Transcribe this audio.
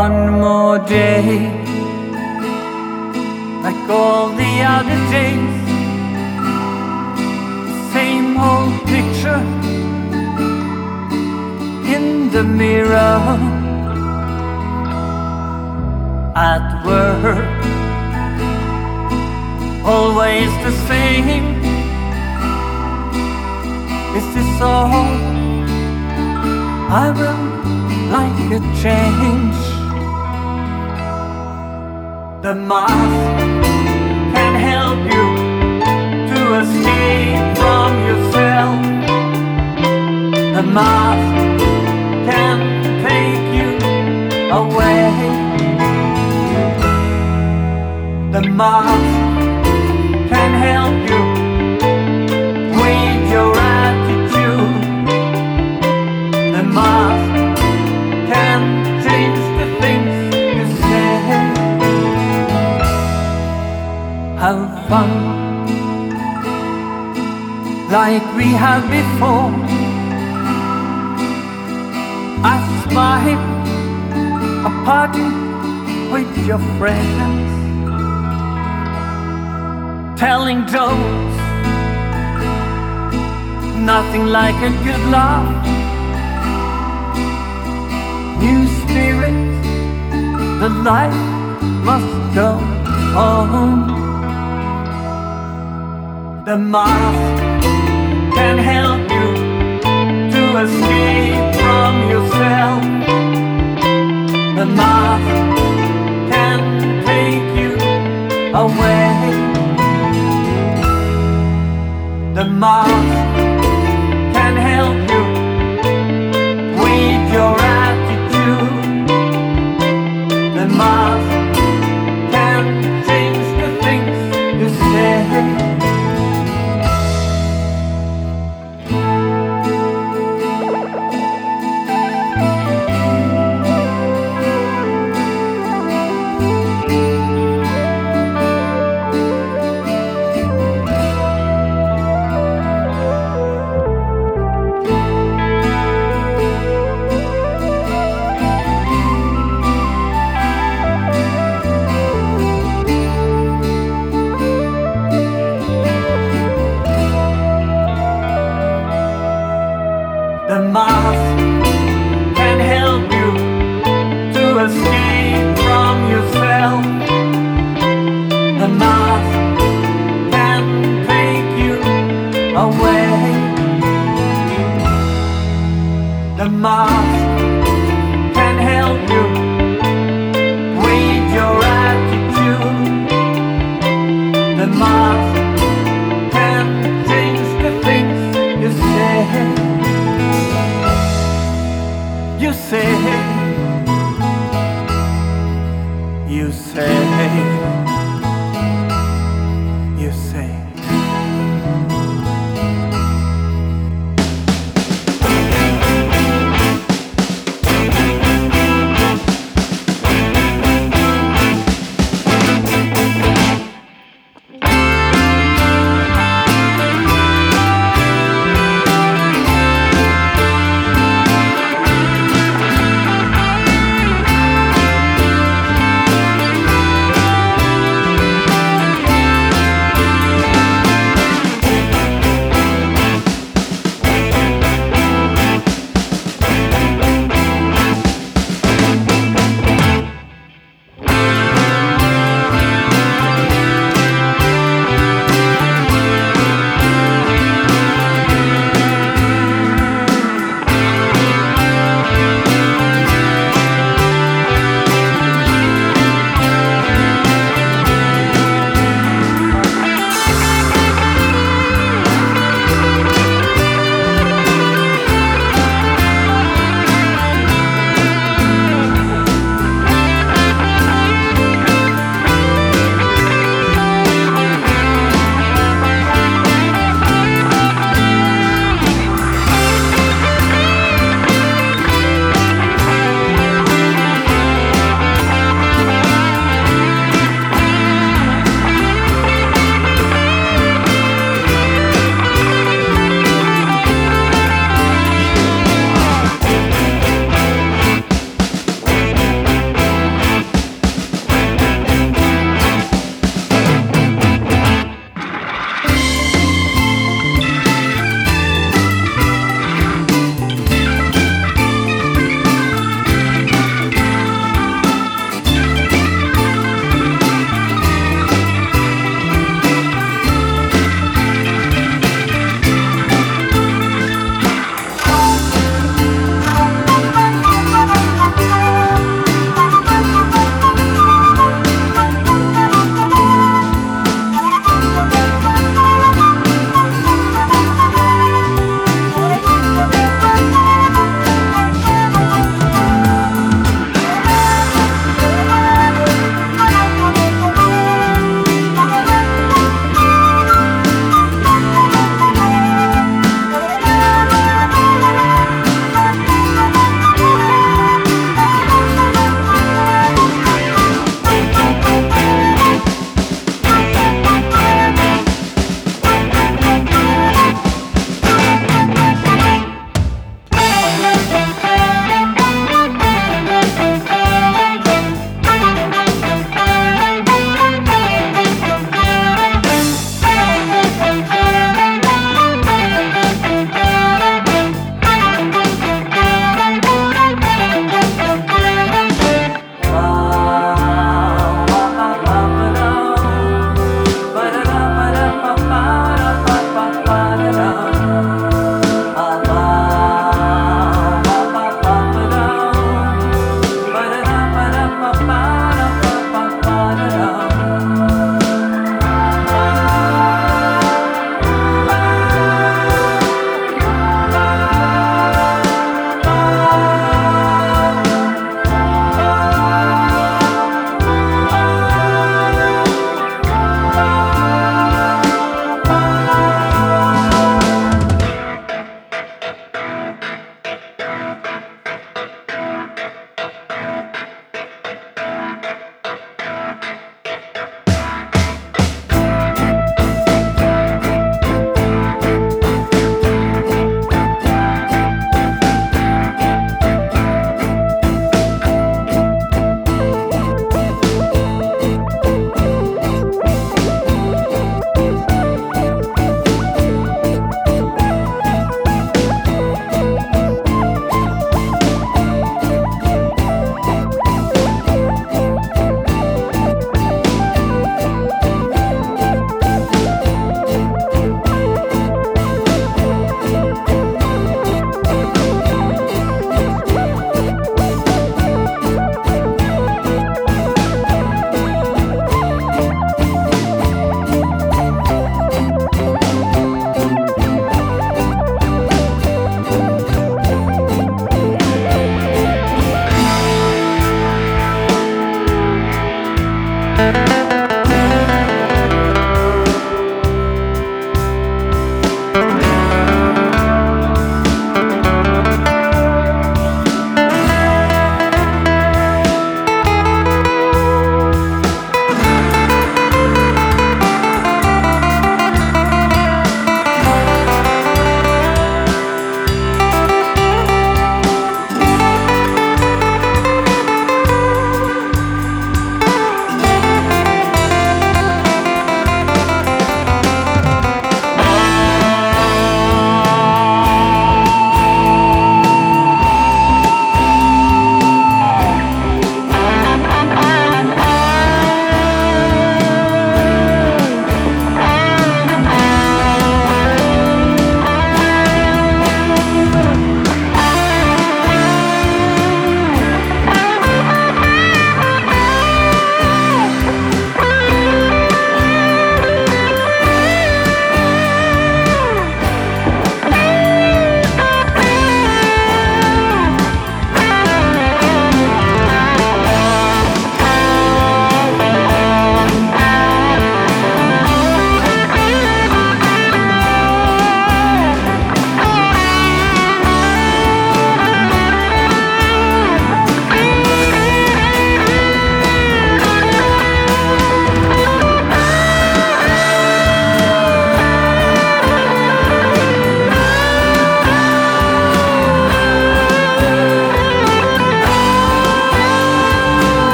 One more day, like all the other days. Same old picture in the mirror. At work, always the same. Is this all? I will like a change. The mask can help you to escape from yourself. The mask can take you away. The mask can help you with your attitude. The mask can change the things you say. Have fun like we had before. A smile, a party with your friends, telling jokes, nothing like a good laugh. New spirit, the light must go on. The mask can help you to escape from yourself. The mask can take you away. The mask can help you with your attitude. The mask can change the things you say. The mask can help you to escape from yourself. The mask can take you away. The mask can help you with your attitude. The mask